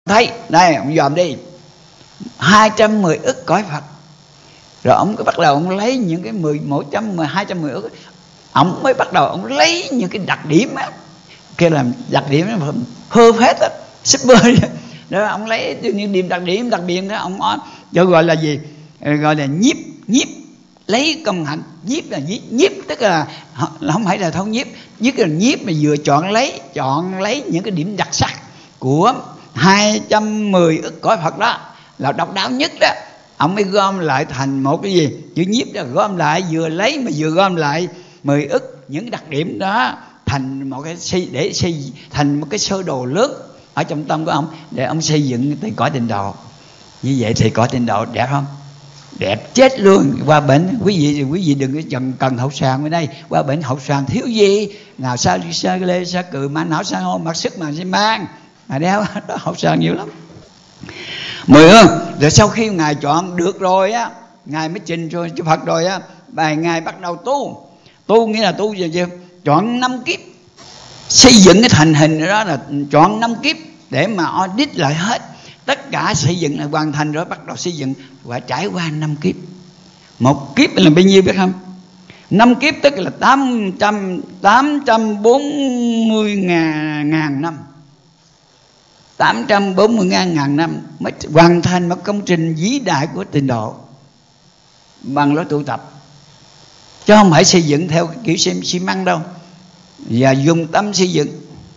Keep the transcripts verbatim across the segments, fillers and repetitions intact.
thấy đây, ông dòm đi, hai trăm mười ức cõi Phật. Rồi ông cứ bắt đầu ông lấy những cái mười một trăm mười hai trăm mười ức, ông mới bắt đầu ông lấy những cái đặc điểm á, kia là đặc điểm nó perfect á, super đó. Ông lấy những điểm đặc điểm đặc biệt đó, ông cho gọi là gì, gọi là nhiếp nhiếp lấy công hạnh. Nhiếp là nhiếp, nhiếp tức là không phải là thông nhiếp, nhiếp là nhiếp mà vừa chọn lấy chọn lấy những cái điểm đặc sắc của hai trăm mười ức cõi Phật đó là độc đáo nhất đó. Ông mới gom lại thành một cái gì, chữ nhiếp là gom lại, vừa lấy mà vừa gom lại mười ức những đặc điểm đó thành một cái xây, để xây thành một cái sơ đồ lớn ở trong tâm của ông, để ông xây dựng cái cõi tịnh độ. Như vậy thì cõi tịnh độ đẹp không? Đẹp chết luôn. Qua bệnh quý vị quý vị đừng có cần cần hậu sàng ở đây. Qua bệnh hậu sàng thiếu gì? Nào sa sa lê sa cừ ma não sa hô mặc sức mà sẽ mang mà đeo đó, hậu sàng nhiều lắm. Mười ơn. Rồi sau khi ngài chọn được rồi á, ngài mới trình cho chư Phật rồi á, bài ngài bắt đầu tu. Tu nghĩa là tu gì chứ? Chọn năm kiếp, xây dựng cái thành hình đó là chọn năm kiếp để mà audit lại hết tất cả, xây dựng là hoàn thành rồi bắt đầu xây dựng, và trải qua năm kiếp. Một kiếp là bao nhiêu biết không? Năm kiếp tức là tám trăm tám trăm bốn mươi ngàn, ngàn năm, tám trăm bốn mươi ngàn ngàn năm mới hoàn thành một công trình vĩ đại của tịnh độ bằng lối tu tập, chứ không phải xây dựng theo kiểu xi măng đâu, và dùng tâm xây dựng.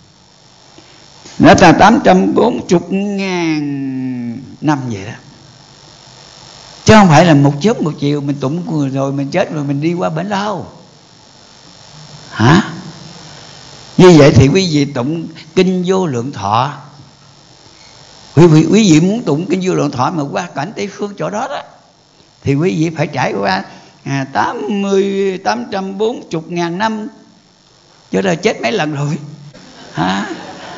Nó là tám trăm bốn mươi ngàn năm vậy đó, chứ không phải là một chớp một chiều mình tụng rồi mình chết rồi mình đi qua bển đâu. Hả? Như vậy thì quý vị tụng kinh Vô Lượng Thọ, quý vị quý vị muốn tụng kinh Vô Lượng Thọ mà qua cảnh Tây Phương chỗ đó đó, thì quý vị phải trải qua à, tám mươi tám trăm bốn mươi ngàn năm, chứ là chết mấy lần rồi. Hả?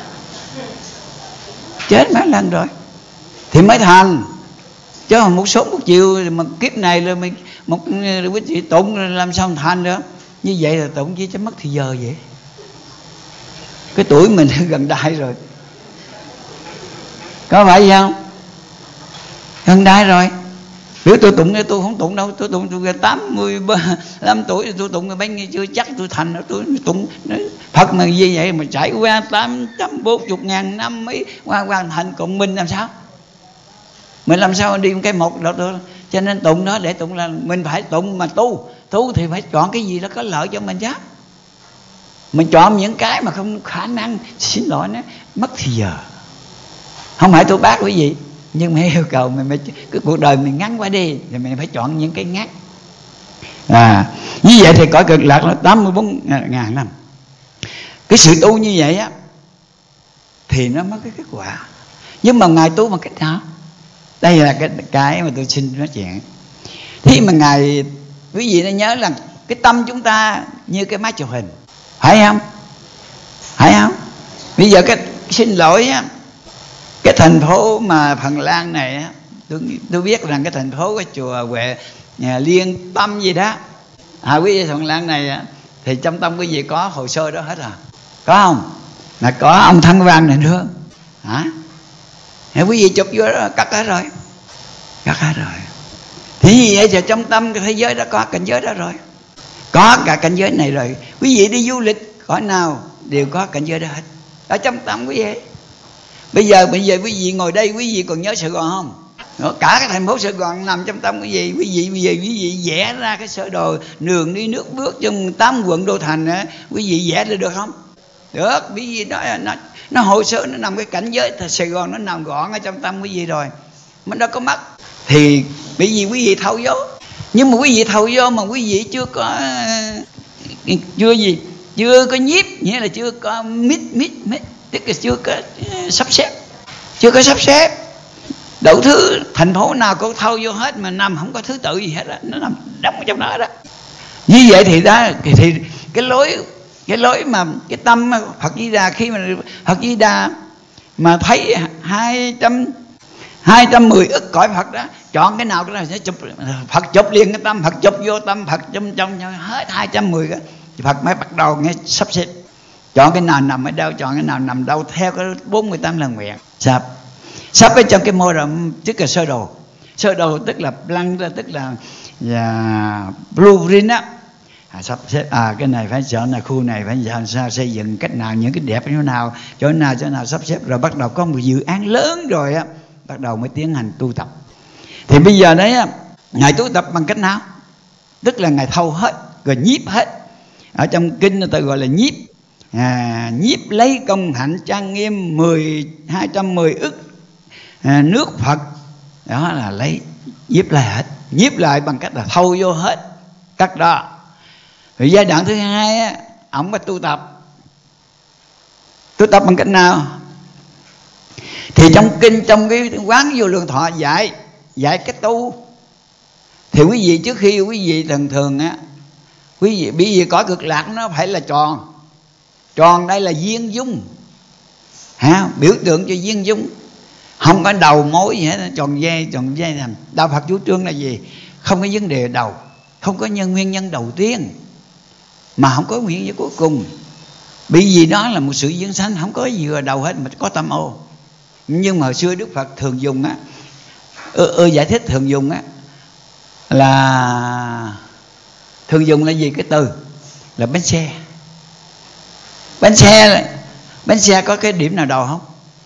Chết mấy lần rồi thì mới thành, chứ không một số một chiều mà kiếp này là mình một quý vị tụng làm sao thành được. Như vậy là tụng chỉ cho mất thì giờ vậy. Cái tuổi mình gần đại rồi, có phải gì không? Gần đại rồi. Nếu tôi tụng, tôi không tụng đâu, tôi tụng tôi tám mươi lăm tuổi tôi tụng rồi bấy nhiêu chưa chắc tôi thành đâu. Tôi tụng Phật mà như vậy mà trải qua tám trăm bốn mươi ngàn năm mới hoàn thành, còn mình làm sao? Mình làm sao đi một cái một đâu được. Cho nên tụng đó để tụng là mình phải tụng mà tu. Tu thì phải chọn cái gì đó có lợi cho mình chứ. Mình chọn những cái mà không khả năng, xin lỗi nó mất thì giờ. Không phải tôi bác quý vị, nhưng mà yêu cầu mình phải, cái cuộc đời mình ngắn quá đi thì mình phải chọn những cái ngắn. À, như vậy thì cõi Cực Lạc là tám mươi bốn ngàn năm. Cái sự tu như vậy á thì nó mất cái kết quả. Nhưng mà ngài tu bằng cách nào? Đây là cái cái mà tôi xin nói chuyện. Khi mà ngài, quý vị nên nhớ là cái tâm chúng ta như cái máy chụp hình, phải không? Phải không? Bây giờ cái xin lỗi á, cái thành phố mà Phần Lan này á, tôi, tôi biết rằng cái thành phố cái chùa Huệ nhà Liên Tâm gì đó, à, quý vị Phần Lan này á, thì trong tâm quý vị có hồ sơ đó hết à? Có không? Là có ông Thăng Văn này nữa. Hả? Thì quý vị chụp vô đó, cắt hết rồi, cắt hết rồi. Thì như vậy thì trong tâm cái thế giới đó có cảnh giới đó rồi, có cả cảnh giới này rồi. Quý vị đi du lịch cõi nào đều có cảnh giới đó hết ở trong tâm quý vị. Bây giờ bây giờ quý vị ngồi đây, quý vị còn nhớ Sài Gòn không? Cả cái thành phố Sài Gòn nằm trong tâm quý vị. Quý vị bây giờ quý vị vẽ ra cái sơ đồ đường đi nước bước trong tám quận đô thành á, quý vị vẽ ra được không? Được. Quý vị đó nó nó hồ sơ nó nằm cái cảnh giới Sài Gòn, nó nằm gọn ở trong tâm quý vị rồi, mình đâu có mất. Thì bởi vì quý vị thâu vô, nhưng mà quý vị thâu vô mà quý vị chưa có chưa gì chưa có nhiếp, nghĩa là chưa có mít mít mít tức là chưa có sắp xếp, chưa có sắp xếp đủ thứ. Thành phố nào có thâu vô hết mà nằm không có thứ tự gì hết đó, nó nằm đóng ở trong đó đó. Như vậy thì đó thì, thì cái lối cái lối mà cái tâm Phật Di Đà, khi mà Phật Di Đà mà thấy hai trăm hai trăm mười ức cõi Phật đó, chọn cái nào cái nào sẽ chụp, Phật chụp liền cái tâm, Phật chụp vô tâm Phật trong trong hết hai trăm mười cái, Phật mới bắt đầu nghe sắp xếp, chọn cái nào nằm ở đâu, chọn cái nào nằm đâu theo cái bốn mươi tám lần nguyện. Sắp. sắp ở trong cái mô rộng, tức là sơ đồ. Sơ đồ tức là plan, tức là yeah, blueprint á. À, sắp xếp à cái này phải chọn là khu này phải làm sao xây dựng cách nào, những cái đẹp như thế nào, chỗ nào chỗ nào sắp xếp, rồi bắt đầu có một dự án lớn rồi á, bắt đầu mới tiến hành tu tập. Thì bây giờ đấy á, ngài tu tập bằng cách nào? Tức là ngài thâu hết rồi nhiếp hết. Ở trong kinh người ta gọi là nhiếp. À, nhiếp lấy công hạnh trang nghiêm mười hai trăm mười ức à, nước Phật, đó là lấy nhiếp lại hết, nhiếp lại bằng cách là thâu vô hết các đó. Rồi giai đoạn thứ hai á, ông phải tu tập. Tu tập bằng cách nào? Thì trong kinh, trong cái quán Vô Lượng Thọ dạy dạy cái tu. Thì quý vị trước khi quý vị thường thường á, quý vị bởi vì cõi cực lạc nó phải là tròn. Tròn đây là viên dung, ha, biểu tượng cho viên dung, không có đầu mối gì hết, tròn dây tròn dây thành. Đạo Phật chủ trương là gì? Không có vấn đề đầu, không có nhân nguyên nhân đầu tiên, mà không có nguyên nhân cuối cùng. Bởi vì đó là một sự diễn sanh, không có gì ở đầu hết, mà có tâm ô. Nhưng mà hồi xưa Đức Phật thường dùng á, ơ, ơ giải thích thường dùng á, là thường dùng là gì? Cái từ là bánh xe. Bánh xe bánh xe có cái điểm nào đầu không?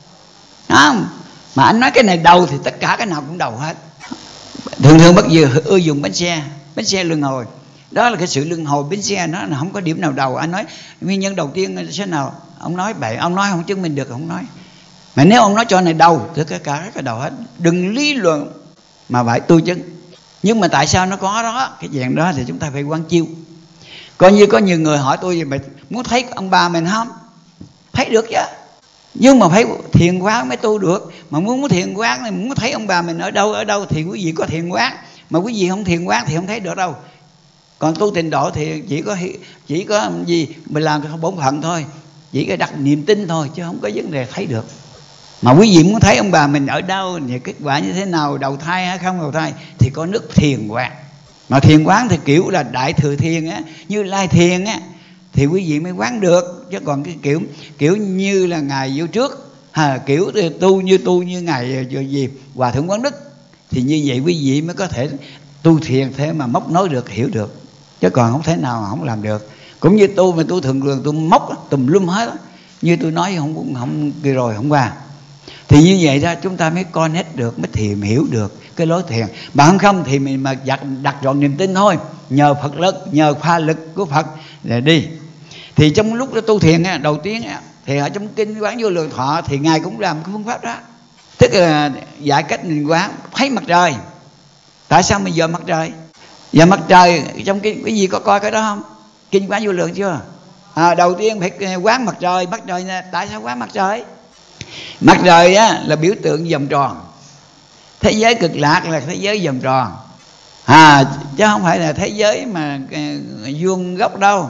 Không. Mà anh nói cái này đầu thì tất cả cái nào cũng đầu hết. Thường thường bất giờ ưa dùng bánh xe, bánh xe luân hồi. Đó là cái sự luân hồi bánh xe, nó là không có điểm nào đầu. Anh nói nguyên nhân đầu tiên là thế nào? Ông nói bậy, ông nói không chứng minh được, không nói. Mà nếu ông nói cho này đầu thì tất cả cái đầu hết. Đừng lý luận mà phải tu chứng. Nhưng mà tại sao nó có đó, cái dạng đó thì chúng ta phải quán chiêu. Coi như có nhiều người hỏi tôi vậy, mày muốn thấy ông bà mình không? Thấy được chứ, nhưng mà phải thiền quán mới tu được. Mà muốn thiền quán thì muốn thấy ông bà mình ở đâu ở đâu thì quý vị có thiền quán. Mà quý vị không thiền quán thì không thấy được đâu. Còn tu tịnh độ thì chỉ có chỉ có gì mình làm cái bổn phận thôi, chỉ có đặt niềm tin thôi, chứ không có vấn đề thấy được. Mà quý vị muốn thấy ông bà mình ở đâu, thì kết quả như thế nào, đầu thai hay không đầu thai, thì có nước thiền quán. Mà thiền quán thì kiểu là đại thừa thiền á, Như Lai thiền á, thì quý vị mới quán được. Chứ còn cái kiểu kiểu như là ngài vô trước, à, kiểu tu như tu như ngài gì Hòa Thượng Quán Đức, thì như vậy quý vị mới có thể tu thiền thế mà móc nối được, hiểu được. Chứ còn không thể nào không làm được. Cũng như tu mà tu thường thường tu móc tùm lum hết, như tôi nói không không kia rồi hôm qua. Thì như vậy ra chúng ta mới connect được, mới tìm hiểu được cái lối thiền. Mà không không thì mình mà đặt, đặt trọn niềm tin thôi, nhờ Phật lực, nhờ khoa lực của Phật để đi. Thì trong lúc đó tu thiền á, đầu tiên á, thì ở trong kinh quán Vô Lượng Thọ thì ngài cũng làm cái phương pháp đó, tức là dạy cách mình quán thấy mặt trời. Tại sao mình dòm mặt trời? Giờ mặt trời trong kinh cái gì có coi cái đó không? Kinh quán Vô Lượng chưa? À, đầu tiên phải quán mặt trời. Mặt trời nè, tại sao quán mặt trời? Mặt trời á, là biểu tượng vòng tròn. Thế giới cực lạc là thế giới vòng tròn, à, chứ không phải là thế giới mà vuông góc đâu.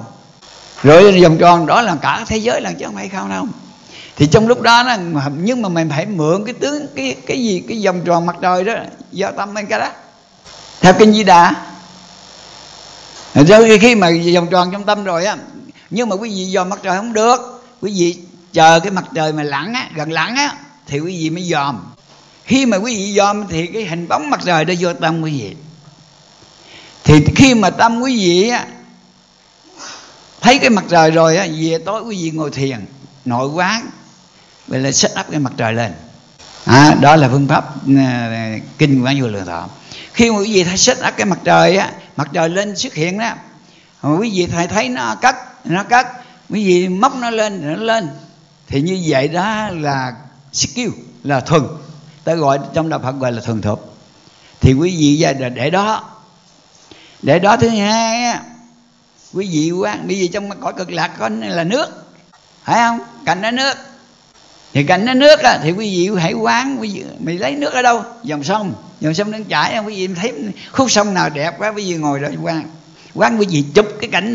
Rồi vòng tròn đó là cả thế giới là chứ không phải không đâu. Thì trong lúc đó nó, nhưng mà mình phải mượn cái tướng cái cái gì cái vòng tròn mặt trời đó do tâm bên cái đó, theo kinh Di Đà. Rồi khi mà vòng tròn trong tâm rồi á, nhưng mà quý vị dòm mặt trời không được. Quý vị chờ cái mặt trời mà lặn á, gần lặn á, thì quý vị mới dòm. Khi mà quý vị dòm thì cái hình bóng mặt trời đó vô tâm quý vị. Thì khi mà tâm quý vị á, thấy cái mặt trời rồi á, về tối quý vị ngồi thiền nội quán, vậy là set up cái mặt trời lên. À, đó là phương pháp uh, kinh quán Vô Lượng Thọ. Khi mà quý vị thấy set up cái mặt trời á, mặt trời lên xuất hiện đó, mà quý vị thấy thấy nó cất, nó cất, quý vị móc nó lên, nó lên, thì như vậy đó là skill, là thuần. Ta gọi trong đạo Phật gọi là thuần thục. Thì quý vị ra để đó, để đó. Thứ hai á, quý vị quán, bởi vì trong cõi cực lạc có là nước, phải không? Cạnh đó nước, thì cạnh đó nước á, thì quý vị hãy quán. Quý vị mày lấy nước ở đâu? Dòng sông, dòng sông đang chảy. Quý vị thấy khúc sông nào đẹp quá, quý vị ngồi đó quán, quán quý vị chụp cái cảnh